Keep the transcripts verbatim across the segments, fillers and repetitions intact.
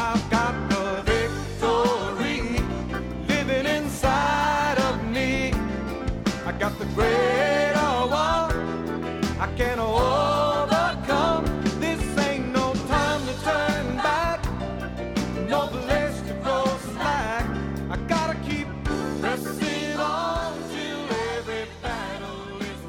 I've got the victory living inside of me. I got the greater one I can overcome. This ain't no time to turn back, no place to go slack. I gotta keep pressing on till every battle is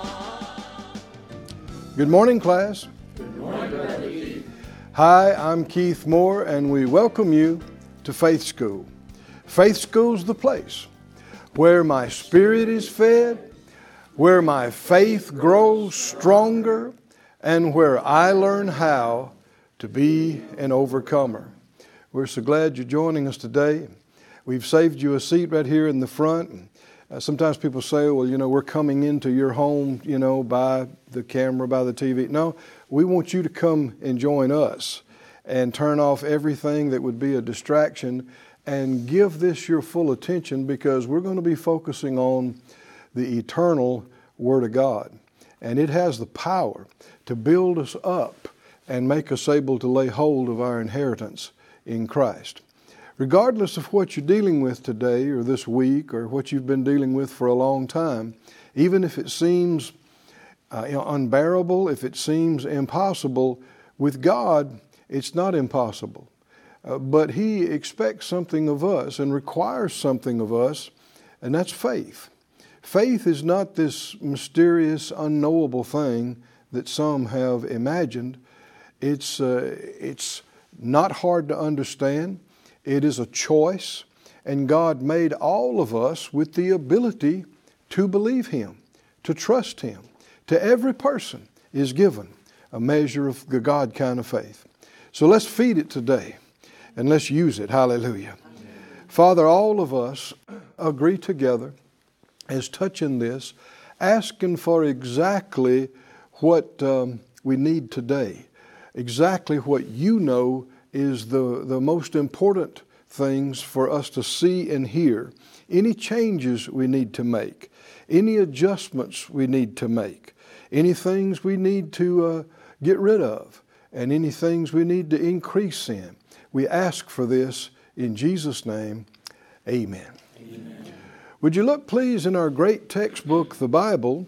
won. Good morning, class. Good morning, Brother Keith. Hi, I'm Keith Moore, and we welcome you to Faith School. Faith School's the place where my spirit is fed, where my faith grows stronger, and where I learn how to be an overcomer. We're so glad you're joining us today. We've saved you a seat right here in the front. Uh, sometimes people say, well, you know, we're coming into your home, you know, by the camera, by the T V. No, we want you to come and join us and turn off everything that would be a distraction and give this your full attention, because we're going to be focusing on the eternal Word of God. And it has the power to build us up and make us able to lay hold of our inheritance in Christ. Regardless of what you're dealing with today or this week or what you've been dealing with for a long time, even if it seems uh, unbearable, if it seems impossible, with God, it's not impossible. Uh, but He expects something of us and requires something of us, and that's faith. Faith is not this mysterious, unknowable thing that some have imagined. It's, uh, it's not hard to understand. It is a choice, and God made all of us with the ability to believe Him, to trust Him. To every person is given a measure of the God kind of faith. So let's feed it today, and let's use it. Hallelujah. Amen. Father, all of us agree together as touching this, asking for exactly what um, we need today, exactly what you know is the, the most important things for us to see and hear, any changes we need to make, any adjustments we need to make, any things we need to uh, get rid of, and any things we need to increase in. We ask for this in Jesus' name. Amen. Amen. Would you look, please, in our great textbook, the Bible,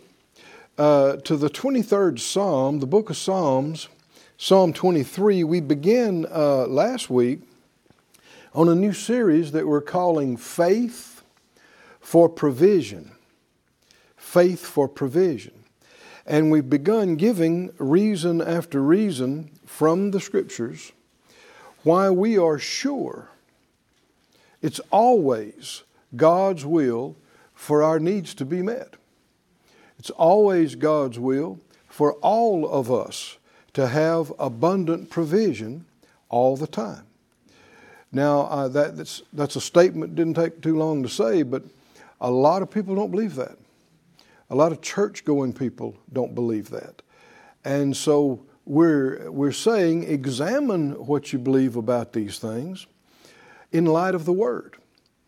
uh, to the twenty-third Psalm, the book of Psalms, Psalm twenty-three. We began uh, last week on a new series that we're calling Faith for Provision. Faith for Provision. And we've begun giving reason after reason from the Scriptures why we are sure it's always God's will for our needs to be met. It's always God's will for all of us to have abundant provision all the time. Now, uh, that, that's, that's a statement that didn't take too long to say, but a lot of people don't believe that. A lot of church-going people don't believe that. And so we're, we're saying examine what you believe about these things in light of the Word.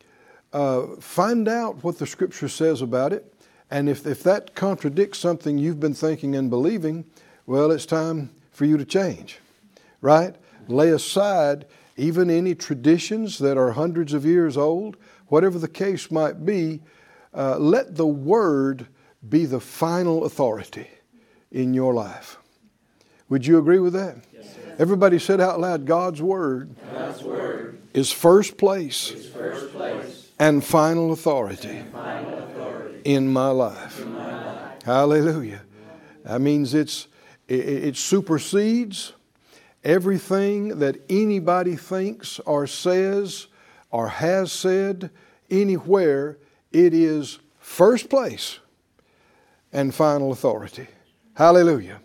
Uh, find out what the Scripture says about it, and if, if that contradicts something you've been thinking and believing, well, it's time for you to change, right? Lay aside even any traditions that are hundreds of years old, whatever the case might be. Uh, let the Word be the final authority in your life. Would you agree with that? Yes, sir. Everybody said out loud, God's Word, God's Word is first place, is first place and final authority, and final authority in my life. in my life. Hallelujah. That means it's it, it supersedes everything that anybody thinks or says or has said anywhere. It is first place and final authority. Hallelujah.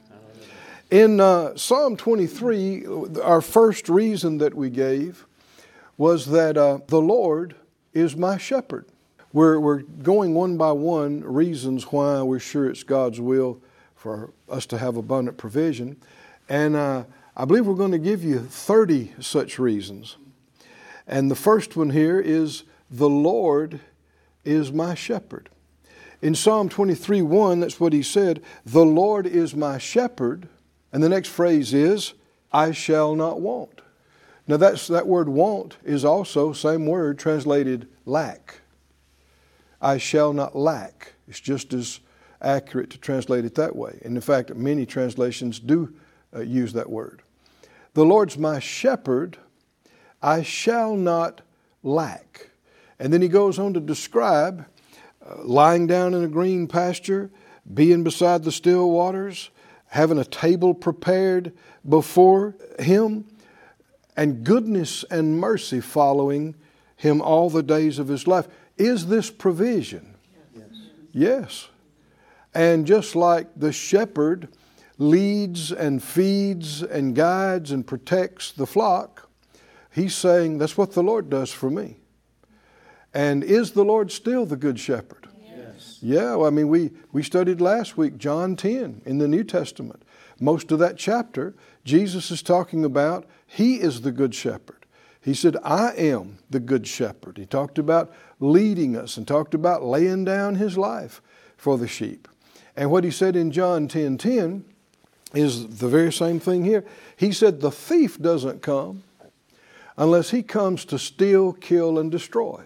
In uh, Psalm twenty-three, our first reason that we gave was that uh, the Lord is my shepherd. We're, we're going one by one reasons why we're sure it's God's will for us to have abundant provision. And uh, I believe we're going to give you thirty such reasons. And the first one here is, the Lord is my shepherd. In Psalm twenty-three one, that's what he said, the Lord is my shepherd. And the next phrase is, I shall not want. Now that's, that word want is also same word translated lack. I shall not lack. It's just as accurate to translate it that way. And in fact, many translations do uh, use that word. The Lord's my shepherd, I shall not lack. And then he goes on to describe uh, lying down in a green pasture, being beside the still waters, having a table prepared before him, and goodness and mercy following him all the days of his life. Is this provision? Yes. Yes. And just like the shepherd leads and feeds and guides and protects the flock, he's saying that's what the Lord does for me. And is the Lord still the good shepherd? Yes. Yeah, well, I mean, we, we studied last week John ten in the New Testament. Most of that chapter, Jesus is talking about He is the good shepherd. He said, I am the good shepherd. He talked about leading us and talked about laying down His life for the sheep. And what He said in John ten ten is the very same thing here. He said, the thief doesn't come unless he comes to steal, kill, and destroy.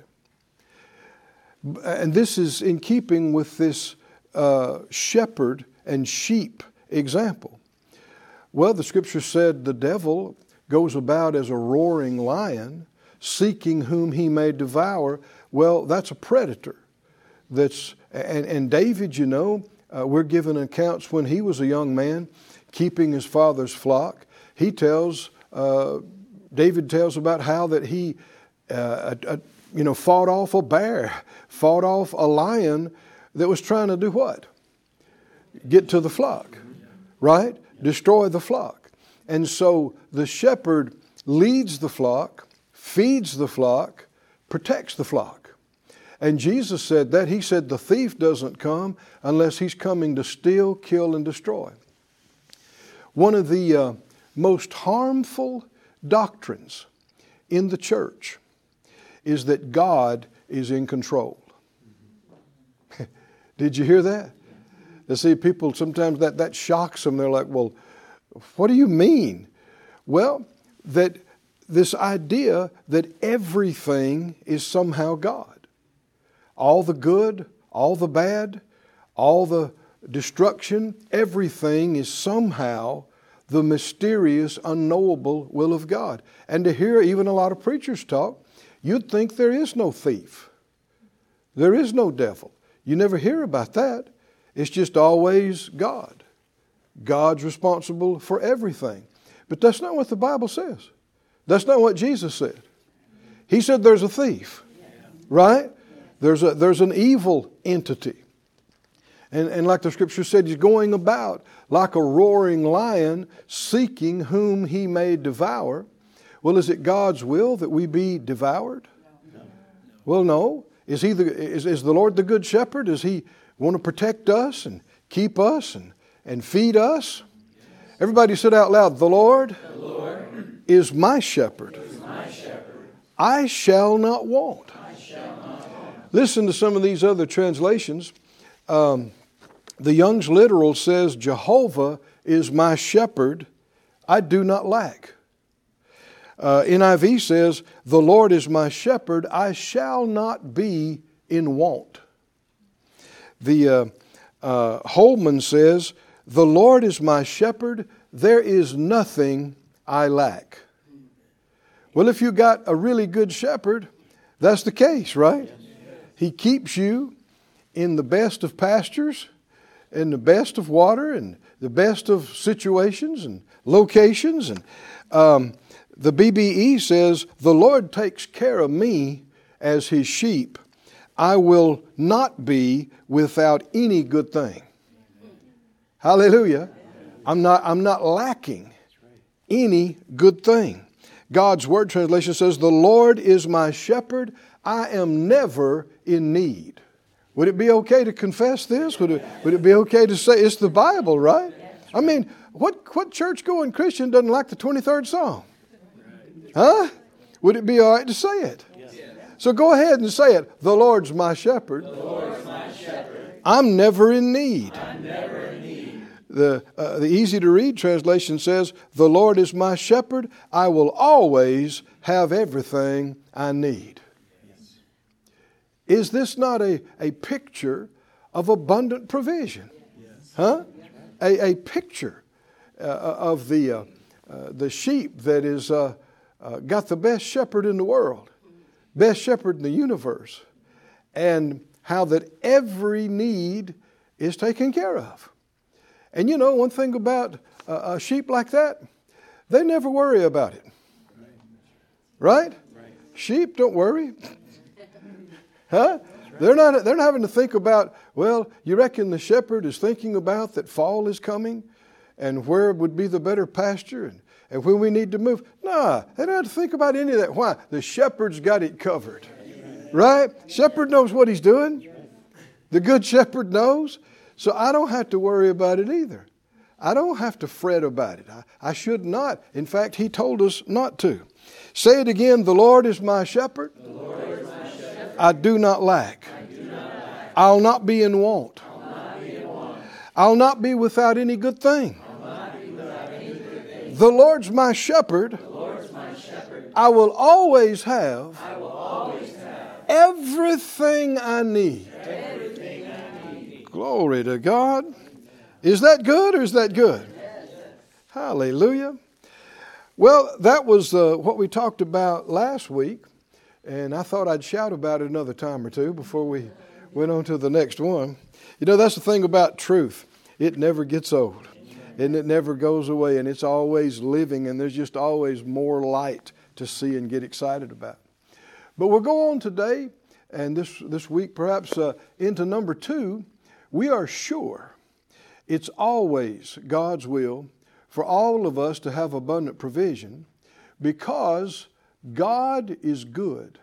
And this is in keeping with this uh, shepherd and sheep example. Well, the Scripture said the devil goes about as a roaring lion, seeking whom he may devour. Well, that's a predator. That's and, and David, you know, uh, we're given accounts when he was a young man, keeping his father's flock. He tells, uh, David tells about how that he, uh, a, a, you know, fought off a bear, fought off a lion that was trying to do what? Get to the flock, right? Destroy the flock. And so the shepherd leads the flock, feeds the flock, protects the flock. And Jesus said that. He said the thief doesn't come unless he's coming to steal, kill, and destroy. One of the uh, most harmful doctrines in the church is that God is in control. Did you hear that? You see, people sometimes that, that shocks them. They're like, well, what do you mean? Well, that this idea that everything is somehow God. All the good, all the bad, all the destruction, everything is somehow the mysterious, unknowable will of God. And to hear even a lot of preachers talk, you'd think there is no thief. There is no devil. You never hear about that. It's just always God. God's responsible for everything. But that's not what the Bible says. That's not what Jesus said. He said there's a thief, right? There's a there's an evil entity. And, and like the Scripture said, he's going about like a roaring lion, seeking whom he may devour. Well, is it God's will that we be devoured? No. Well, no. Is he the is, is the Lord the good shepherd? Does he want to protect us and keep us and, and feed us? Everybody said out loud, the Lord, the Lord is my shepherd. is my shepherd. I shall not want. I shall not want. Listen to some of these other translations. Um, the Young's Literal says, Jehovah is my shepherd, I do not lack. Uh, N I V says, the Lord is my shepherd, I shall not be in want. The uh, uh, Holman says, the Lord is my shepherd, there is nothing I lack. Well, if you got a really good shepherd, that's the case, right? He keeps you in the best of pastures, in the best of water, and the best of situations and locations. And um, the B B E says, the Lord takes care of me as His sheep. I will not be without any good thing. Hallelujah. I'm not, I'm not lacking any good thing. God's Word translation says, the Lord is my shepherd. I am never in need. Would it be okay to confess this? Would it, would it be okay to say it's the Bible, right? I mean, what, what church-going Christian doesn't like the twenty-third Psalm? Huh? Would it be all right to say it? So go ahead and say it. The Lord's my shepherd. The Lord's my shepherd. I'm never in need. I'm never in need. The, uh, the easy to read translation says, the Lord is my shepherd. I will always have everything I need. Yes. Is this not a, a picture of abundant provision? Yes. Huh? A, a picture uh, of the, uh, uh, the sheep that is uh, uh, got the best shepherd in the world, best shepherd in the universe, and how that every need is taken care of. And you know, one thing about a, a sheep like that, they never worry about it. Right? Right? Sheep don't worry. Huh? Right. They're not, they're not having to think about, well, you reckon the shepherd is thinking about that fall is coming and where would be the better pasture and, and when we need to move. Nah, they don't have to think about any of that. Why? The shepherd's got it covered. Right? Shepherd knows what he's doing. The good shepherd knows. So I don't have to worry about it either. I don't have to fret about it. I, I should not. In fact, he told us not to. Say it again. The Lord is my shepherd. The Lord is my shepherd. I do not lack. I do not lack. I'll not be in want. I'll not be in want. I'll not be without any good thing. I'll not be without any good thing. The Lord's my shepherd. The Lord's my shepherd. I will always have, I will always have everything I need. everything I need. Glory to God. Is that good or is that good? Yes. Hallelujah. Well, that was uh, what we talked about last week. And I thought I'd shout about it another time or two before we went on to the next one. You know, that's the thing about truth. It never gets old. And it never goes away. And it's always living. And there's just always more light to see and get excited about. But we'll go on today and this, this week perhaps uh, into number two. We are sure it's always God's will for all of us to have abundant provision because God is good.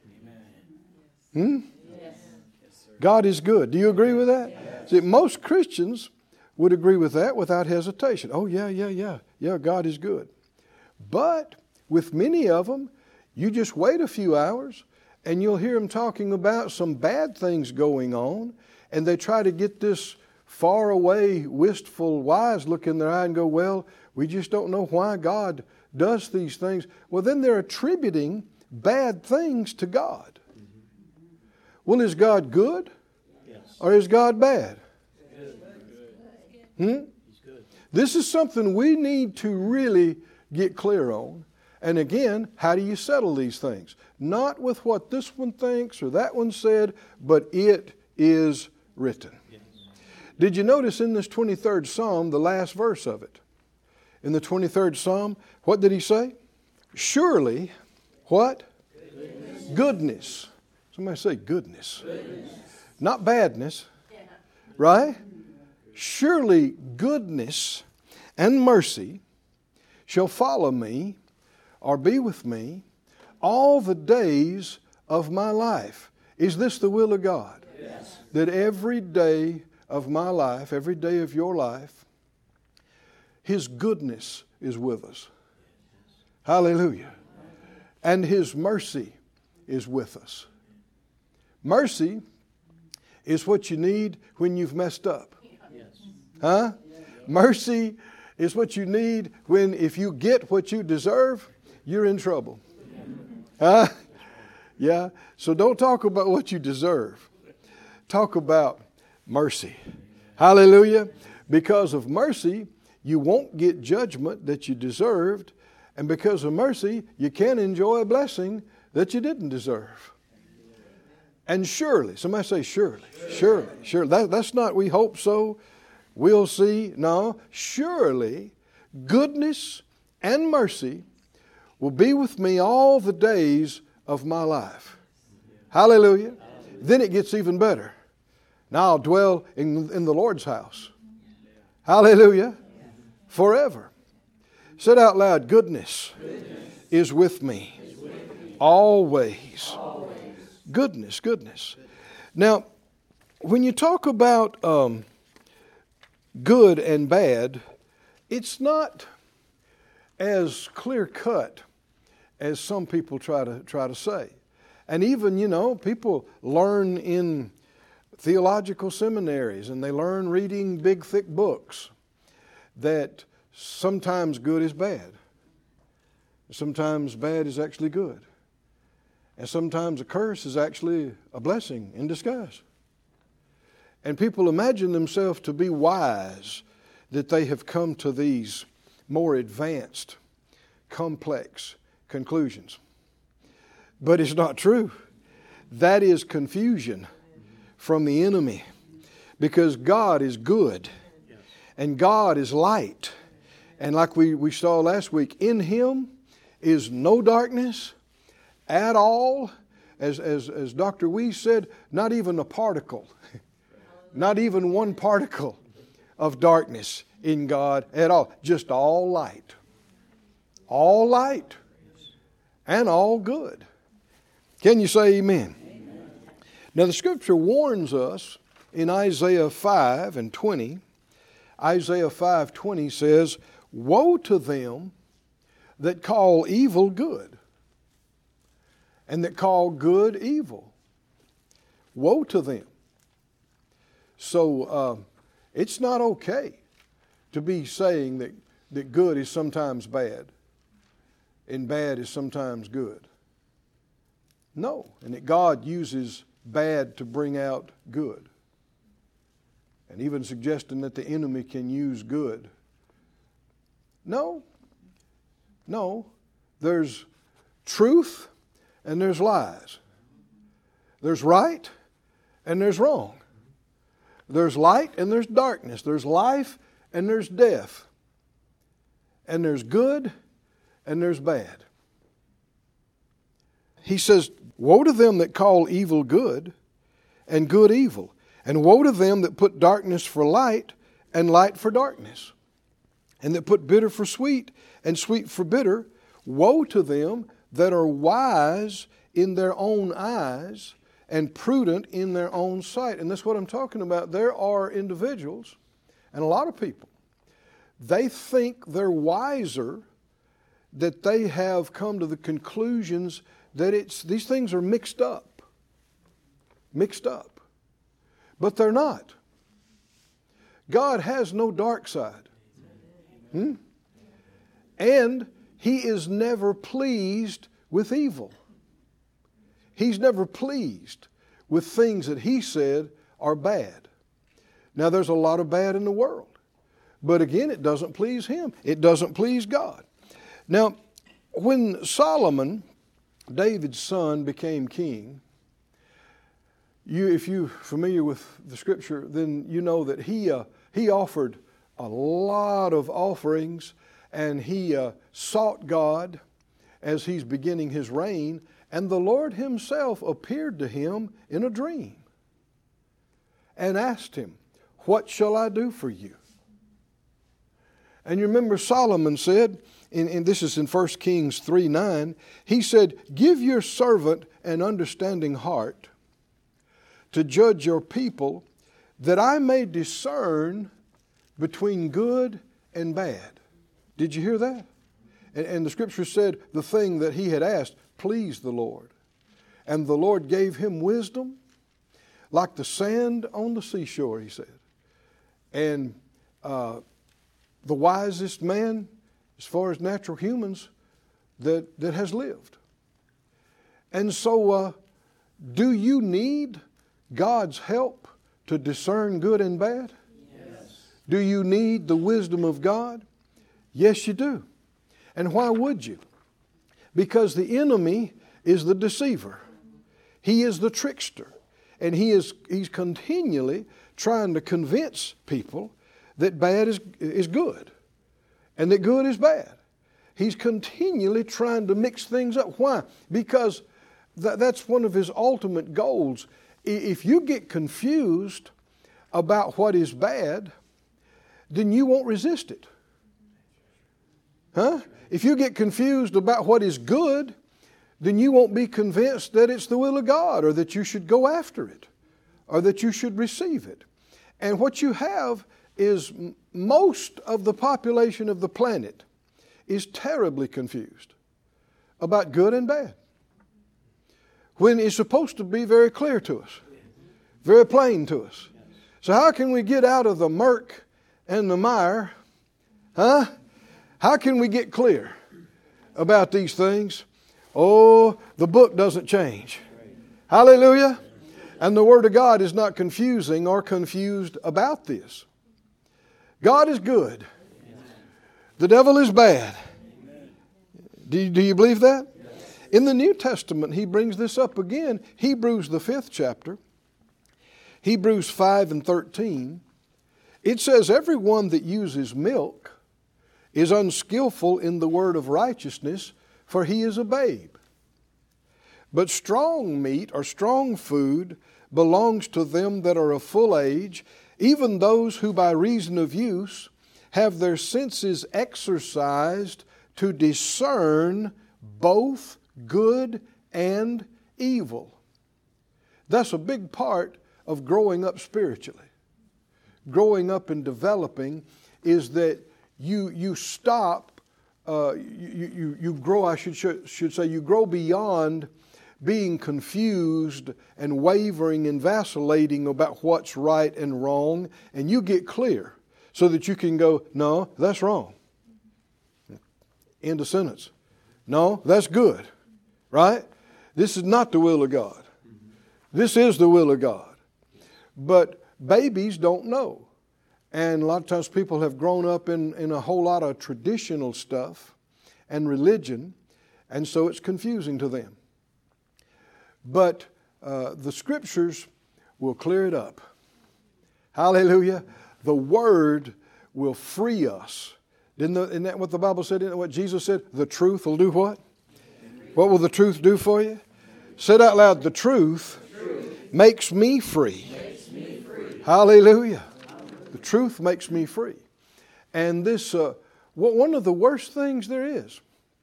Hmm? Yes. God is good. Do you agree with that? Yes. See, most Christians would agree with that without hesitation. Oh, yeah, yeah, yeah. Yeah, God is good. But with many of them, you just wait a few hours and you'll hear them talking about some bad things going on, and they try to get this far away, wistful, wise look in their eye and go, well, we just don't know why God does these things. Well, then they're attributing bad things to God. Well, is God good? Yes. Or is God bad? Good. Hmm? He's good. This is something we need to really get clear on. And again, how do you settle these things? Not with what this one thinks or that one said, but it is written. Yes. Did you notice in this twenty-third Psalm, the last verse of it? In the twenty-third Psalm, what did he say? Surely, what? Goodness. Goodness. Somebody say goodness. Goodness. Not badness. Yeah. Right? Surely goodness and mercy shall follow me or be with me all the days of my life. Is this the will of God? Yes. That every day of my life, every day of your life, His goodness is with us. Hallelujah. And His mercy is with us. Mercy is what you need when you've messed up. Yes. Huh? Mercy is what you need when, if you get what you deserve, you're in trouble. Huh? Yeah. So don't talk about what you deserve. Talk about mercy. Hallelujah. Because of mercy, you won't get judgment that you deserved. And because of mercy, you can enjoy a blessing that you didn't deserve. And surely, somebody say surely, surely, surely. That, that's not we hope so, we'll see. No, surely goodness and mercy will be with me all the days of my life. Hallelujah. Then it gets even better. Now I'll dwell in, in the Lord's house. Hallelujah. Forever. Said out loud, goodness, goodness is with me, is with me. Always. Always. Goodness, goodness. Now, when you talk about um, good and bad, it's not as clear cut as some people try to try to say. And even, you know, people learn in theological seminaries and they learn reading big, thick books. that sometimes good is bad. Sometimes bad is actually good. And sometimes a curse is actually a blessing in disguise. And people imagine themselves to be wise, that they have come to these more advanced, complex conclusions. But it's not true. That is confusion from the enemy. Because God is good. And God is light. And like we, we saw last week, in Him is no darkness at all. As, as, as Doctor Weiss said, not even a particle. Not even one particle of darkness in God at all. Just all light. All light. And all good. Can you say amen? Amen? Now the Scripture warns us in Isaiah five and twenty. Isaiah five twenty says, "Woe to them that call evil good, and that call good evil." Woe to them. So uh, it's not okay to be saying that, that good is sometimes bad and bad is sometimes good. No, and that God uses bad to bring out good. And even suggesting that the enemy can use good. No, no, there's truth and there's lies. There's right and there's wrong. There's light and there's darkness. There's life and there's death. And there's good and there's bad. He says, "Woe to them that call evil good and good evil. And woe to them that put darkness for light and light for darkness. And that put bitter for sweet and sweet for bitter. Woe to them that are wise in their own eyes and prudent in their own sight." And that's what I'm talking about. There are individuals, and a lot of people, they think they're wiser, that they have come to the conclusions that it's these things are mixed up. Mixed up. But they're not. God has no dark side. Hmm? And He is never pleased with evil. He's never pleased with things that He said are bad. Now there's a lot of bad in the world. But again, it doesn't please Him. It doesn't please God. Now, when Solomon, David's son, became king, you, if you're familiar with the Scripture, then you know that he uh, he offered a lot of offerings, and he uh, sought God as he's beginning his reign, and the Lord Himself appeared to him in a dream and asked him, "What shall I do for you?" And you remember Solomon said, and, and this is in First Kings three nine, he said, "Give your servant an understanding heart to judge your people, that I may discern between good and bad." Did you hear that? And, and the Scripture said the thing that he had asked pleased the Lord. And the Lord gave him wisdom like the sand on the seashore, he said. And uh, the wisest man, as far as natural humans, that, that has lived. And so, uh, do you need God's help to discern good and bad? Yes. Do you need the wisdom of God? Yes, you do. And why would you? Because the enemy is the deceiver. He is the trickster. And he is he's continually trying to convince people that bad is, is good and that good is bad. He's continually trying to mix things up. Why? Because th- that's one of his ultimate goals. If you get confused about what is bad, then you won't resist it. Huh? If you get confused about what is good, then you won't be convinced that it's the will of God, or that you should go after it, or that you should receive it. And what you have is m- most of the population of the planet is terribly confused about good and bad, when it's supposed to be very clear to us, very plain to us. So how can we get out of the murk and the mire Huh? How can we get clear about these things? Oh, the book doesn't change. Hallelujah. And the Word of God is not confusing or confused about this. God is good. The devil is bad. Do you, do you believe that? In the New Testament, he brings this up again. Hebrews, the fifth chapter, Hebrews five and thirteen. It says, everyone that uses milk is unskillful in the word of righteousness, for he is a babe. But strong meat or strong food belongs to them that are of full age, even those who by reason of use have their senses exercised to discern both good and evil. That's a big part of growing up spiritually. Growing up and developing is that you you stop, uh, you, you, you grow, I should, should say, you grow beyond being confused and wavering and vacillating about what's right and wrong, and you get clear so that you can go, no, that's wrong. End of sentence. No, that's good. Right? This is not the will of God. This is the will of God. But babies don't know. And a lot of times people have grown up in, in a whole lot of traditional stuff and religion, and so it's confusing to them. But uh, the Scriptures will clear it up. Hallelujah. The Word will free us. Didn't the, isn't that what the Bible said? Isn't that what Jesus said? The truth will do what? What will the truth do for you? Say it out loud. The truth, the truth makes me free. Makes me free. Hallelujah. The truth makes me free. And this, uh, one of the worst things there is,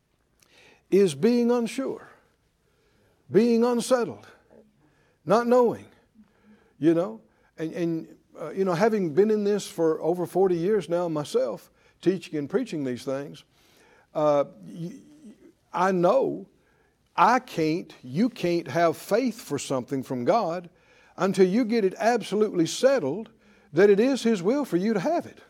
is being unsure, being unsettled, not knowing, you know. And, and uh, you know, having been in this for over forty years now myself, teaching and preaching these things, uh, I know I can't, you can't have faith for something from God until you get it absolutely settled that it is His will for you to have it.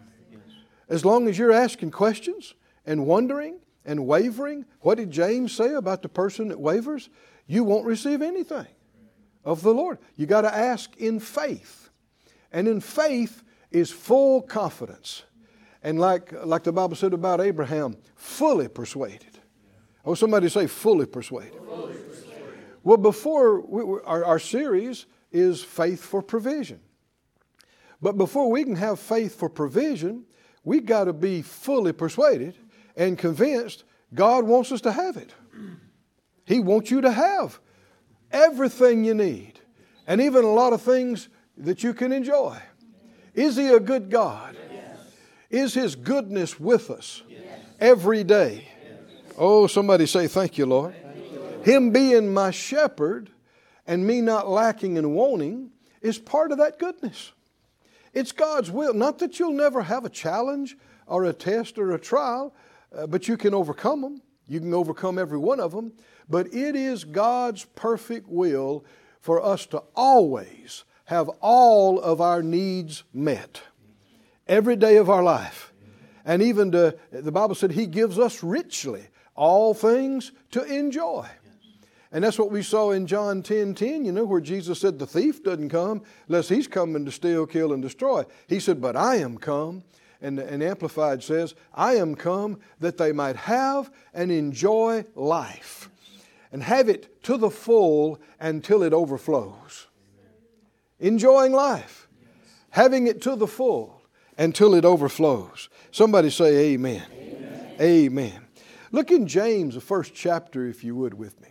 As long as you're asking questions and wondering and wavering, what did James say about the person that wavers? You won't receive anything of the Lord. You got to ask in faith. And in faith is full confidence. And like, like the Bible said about Abraham, fully persuaded. Oh, somebody say fully persuaded. Fully persuaded. Well, before, we, our, our series is faith for provision. But before we can have faith for provision, we've got to be fully persuaded and convinced God wants us to have it. He wants you to have everything you need. And even a lot of things that you can enjoy. Is He a good God? Yes. Is His goodness with us yes. every day? Yes. Oh, somebody say, thank you, Lord. Thank you, Lord. Him being my shepherd and me not lacking and wanting is part of that goodness. It's God's will. Not that you'll never have a challenge or a test or a trial, uh, but you can overcome them. You can overcome every one of them. But it is God's perfect will for us to always have all of our needs met every day of our life. And even to, the Bible said He gives us richly all things to enjoy. And that's what we saw in John ten ten, you know, where Jesus said the thief doesn't come unless he's coming to steal, kill, and destroy. He said, but I am come, and, and Amplified says, I am come that they might have and enjoy life. And have it to the full until it overflows. Enjoying life. Having it to the full until it overflows. Somebody say amen. Amen. Amen. Look in James, the first chapter, if you would, with me.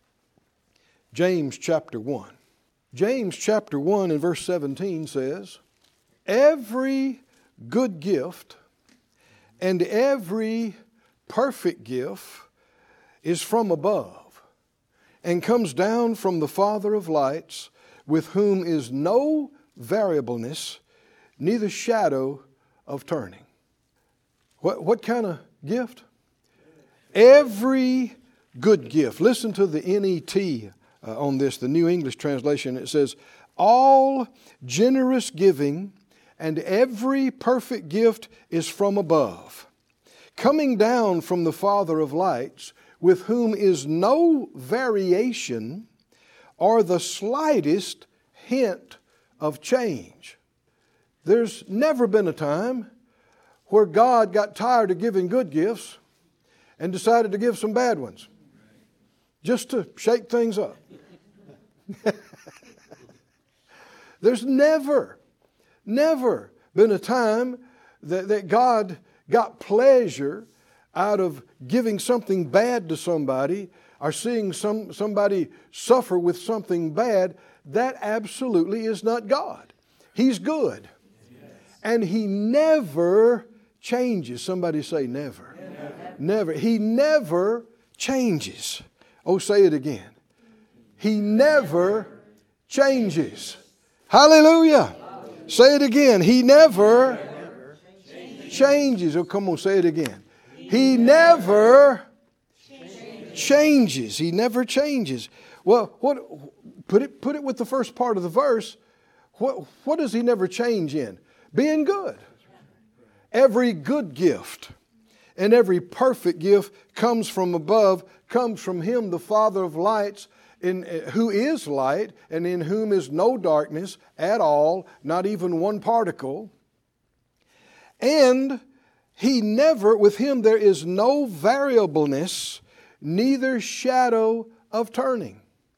James chapter one. James chapter one and verse seventeen says, every good gift and every perfect gift is from above and comes down from the Father of lights, with whom is no variableness, neither shadow of turning. What, what kind of gift? Every good gift. Listen to the N E T uh, on this, the New English translation. It says, all generous giving and every perfect gift is from above, coming down from the Father of lights, with whom is no variation or the slightest hint of change. There's never been a time where God got tired of giving good gifts and decided to give some bad ones, just to shake things up. There's never, never been a time that, that God got pleasure out of giving something bad to somebody or seeing some, somebody suffer with something bad. That absolutely is not God. He's good. Yes. And He never changes. Somebody say never. Never. Never. He never changes. Oh, say it again. He never changes. Hallelujah. Say it again. He never changes. Oh, come on, say it again. He never changes. He never changes. Well, what? Put it put it with the first part of the verse. What what does He never change in? Being good. Every good gift and every perfect gift comes from above, comes from Him, the Father of lights, in who is light, and in whom is no darkness at all, not even one particle. And He never, with Him there is no variableness, neither shadow of turning.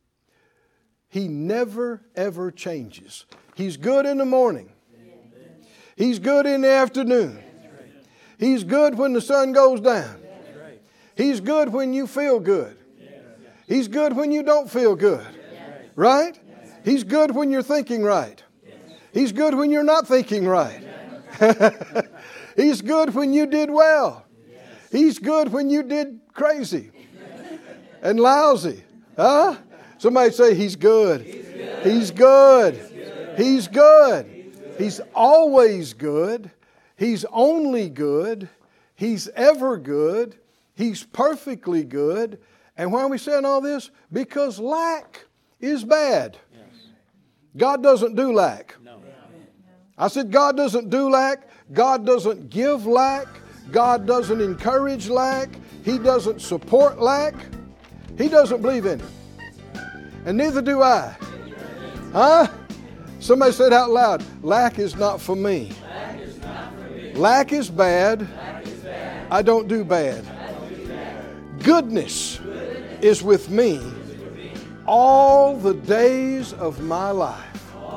He never, ever changes. He's good in the morning. He's good in the afternoon. He's good when the sun goes down. He's good when you feel good. He's good when you don't feel good. Right? He's good when you're thinking right. He's good when you're not thinking right. He's good when you did well. He's good when you did crazy and lousy. Huh? Somebody say He's good. He's good. He's good. He's always good. He's only good. He's ever good. He's perfectly good. And why are we saying all this? Because lack is bad. God doesn't do lack. I said God doesn't do lack. God doesn't give lack. God doesn't encourage lack. He doesn't support lack. He doesn't believe in it. And neither do I. Huh? Somebody said out loud, lack is not for me. Lack is, not for me. Lack is bad. Lack is bad. I don't do bad. I don't do bad. Goodness, Goodness is with me all the days of my life.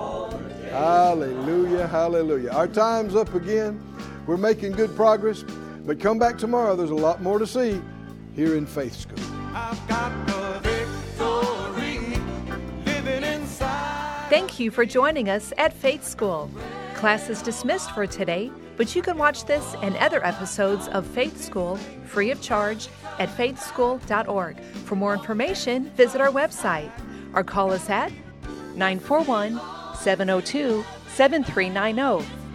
Hallelujah, hallelujah. Our time's up again. We're making good progress. But come back tomorrow. There's a lot more to see here in Faith School. I've got the victory living inside. Thank you for joining us at Faith School. Class is dismissed for today, but you can watch this and other episodes of Faith School free of charge at faith school dot org. For more information, visit our website or call us at nine four one, seven oh two, seven three nine oh.